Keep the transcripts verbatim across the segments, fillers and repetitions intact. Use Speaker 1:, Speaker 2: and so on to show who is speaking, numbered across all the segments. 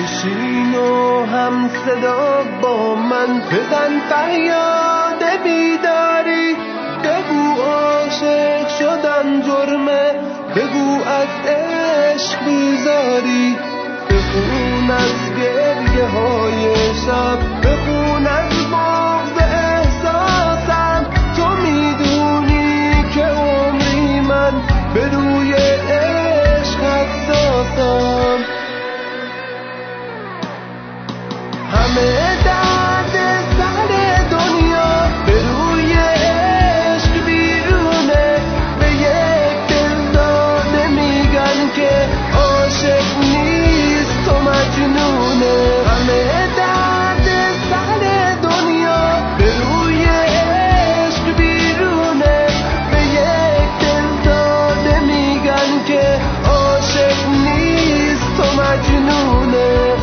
Speaker 1: بشین و هم صدا با من بزن فریاد بیداری، بگو عاشق شدن جرمه، بگو از عشق بیزاری، بخون از گریه های شب، بخون از بغض احساسم. تو میدونی که عمری من به روی عشق حساسم. همه درد سر دنیا به روی عشق بیرونه، به یک دلداده میگن که عاشق نیست تو مجنونه. همه درد سر دنیا به روی عشق بیرونه، به یک دلداده میگن که عاشق نیست تو مجنونه.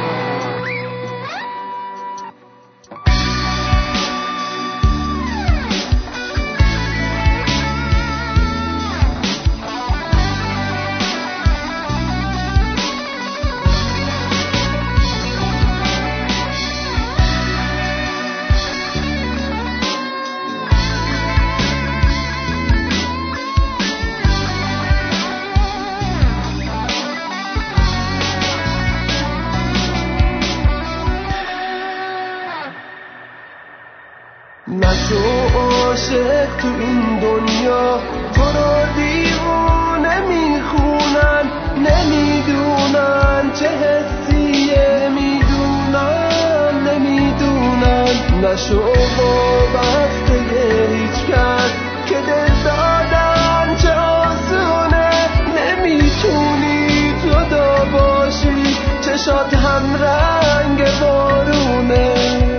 Speaker 1: نشو عاشق تو این دنیا، تو رو دیوونه میخونن، نمیدونن چه حسیه، میدونن نمیدونن. نشو وابسته هیچ کس که دل دادن چه آسونه، نمیتونی جدا باشی، چشات هم رنگ بارونه.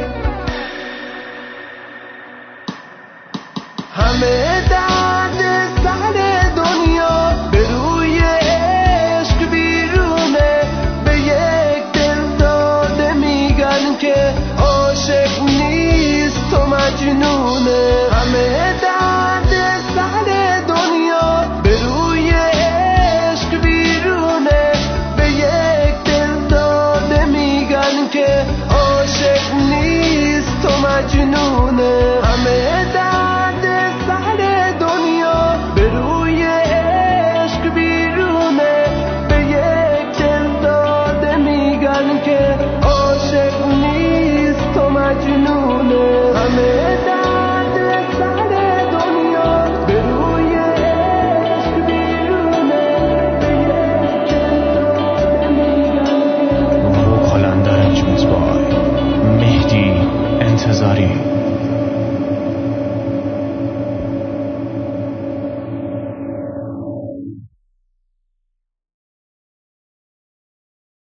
Speaker 1: همه درد سر دنیا به روی عشق بیرونه، به یک دلداده میگن که عاشق نیست تو مجنونه. همه درد سر دنیا به روی عشق بیرونه، به یک دلداده میگن که عاشق نیست تو مجنونه. همه درد